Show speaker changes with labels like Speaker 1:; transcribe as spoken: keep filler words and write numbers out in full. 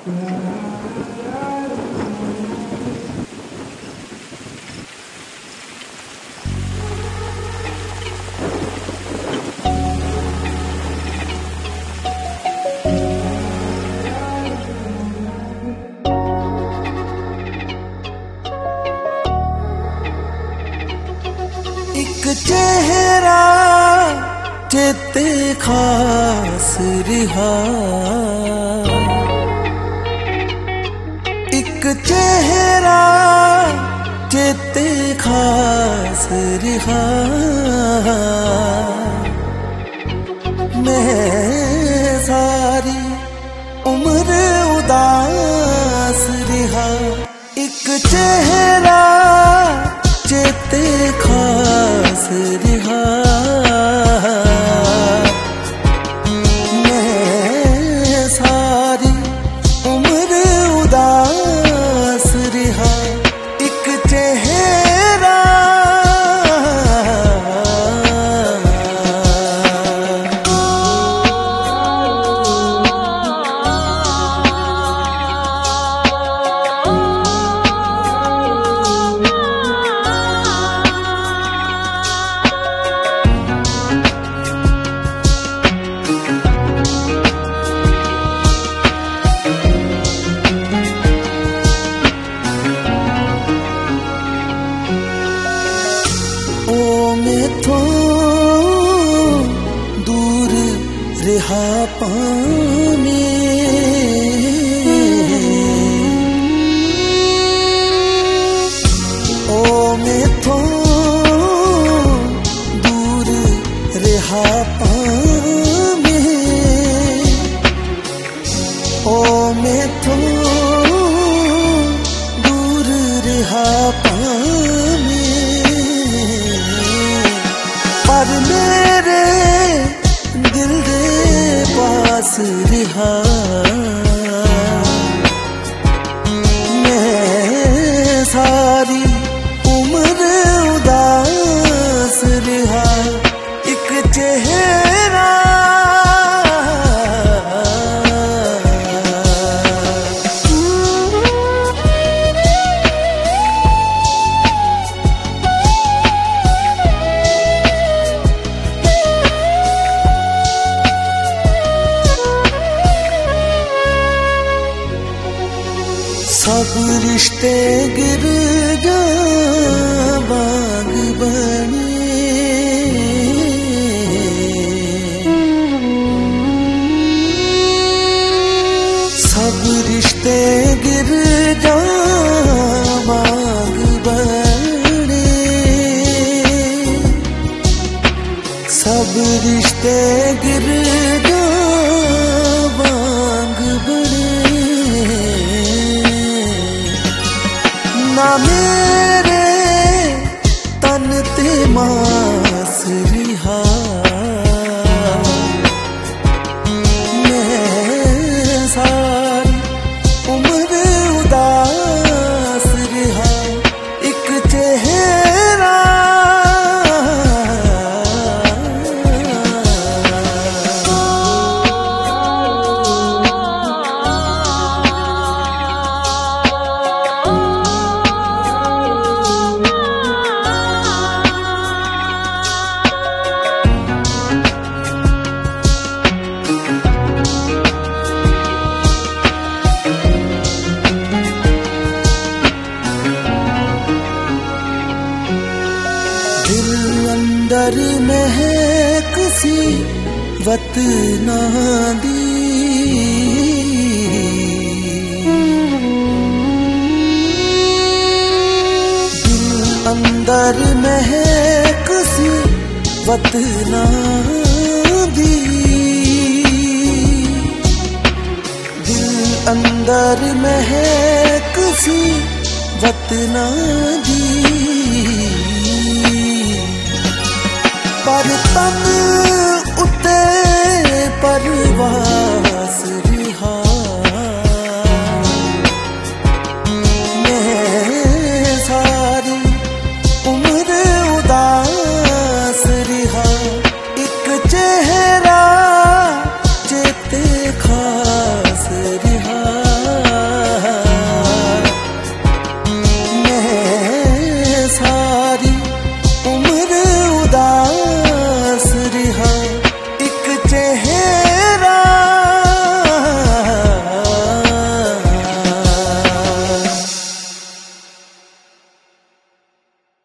Speaker 1: चेहरा चेते खास रिहा, एक चेहरा चेते खास रिहा। मैं सारी उम्र उदास रिहा, एक चेहरा चेते खास रिहा। मैं सारी उम्र उदास रिहा, एक चेहरा तो दूर रिहा पाने, ओ मैं तो दूर रिहा पाने, ओ मैं तो दूर रिहा पाने। पर मेरे दिल दे पास रिहा, मैं सारी उम्र उदास रिहा, एक चेहरा सब रिश्ते गिर जा बाग बने, सब रिश्ते गिर जा बाग बने, सब रिश्ते गिर जा बाग बने। ना मेरे तन ते मास रिहा, मैं सारी उम्र उदास रिहा, एक चेहरा अंदर महक सी वतना दी, दिल अंदर महक सी वतना दी, दिल अंदर महक सी वतना दी। पर तन उते परवाह